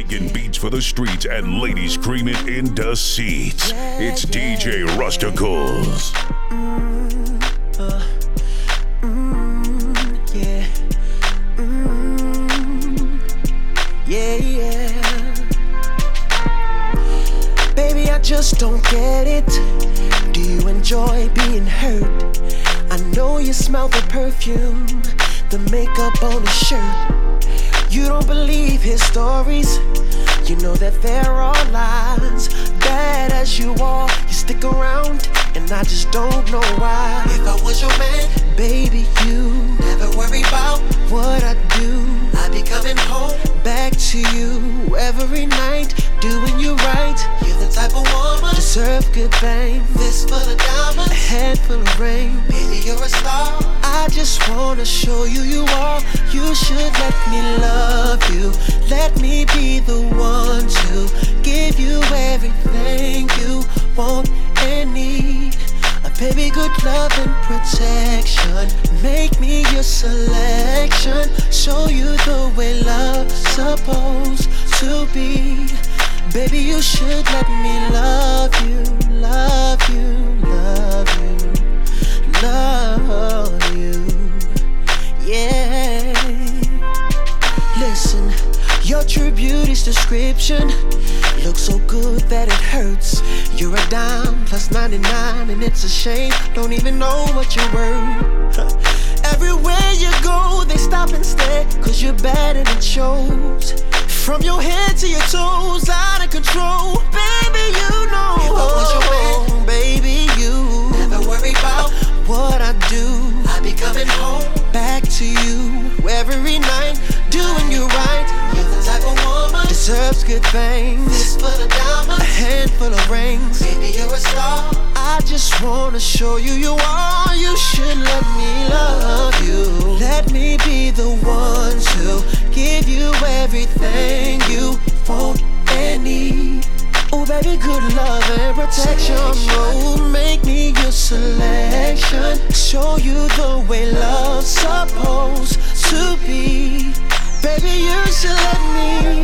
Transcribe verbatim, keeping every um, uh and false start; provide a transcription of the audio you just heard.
making beats for the streets and ladies screaming in the seats. It's D J Rusticles. Mm, uh, mm, yeah. Mm, yeah, yeah. Baby, I just don't get it. Do you enjoy being hurt? I know you smell the perfume, the makeup on his shirt. You don't believe his stories. You know that there are lies. Bad as you are, you stick around, and I just don't know why. If I was your man, baby, you never worry about what I do. I be coming home back to you every night, doing you right. You're the type of woman deserve good things. Fist full of diamonds, a head full of rain. Baby, you're a star. I just wanna show you you are. You should let me love you. Let me be the one to give you everything you want and need. A baby, good love and protection. Make me your selection. Show you the way love's supposed to be. Baby, you should let me love you, love you, love you, love you. Yeah. Listen, your true beauty's description looks so good that it hurts. You're a dime plus ninety-nine, and it's a shame. Don't even know what you're worth. Everywhere you go, they stop and stare, cause you're bad and it shows. From your head to your toes, out of control. Baby, you know. If I was your man, baby, you never worry about what I do. I be coming home back to you every night, doing you right. You're the type of woman deserves good things. Fist full of diamonds, a handful of rings. Baby, you're a star. I just wanna show you you are. You should let me love you. Let me be the one to give you everything you want and need. Oh, baby, good love and protection. Oh, make me your selection. Show you the way love's supposed to be. Baby, you should let me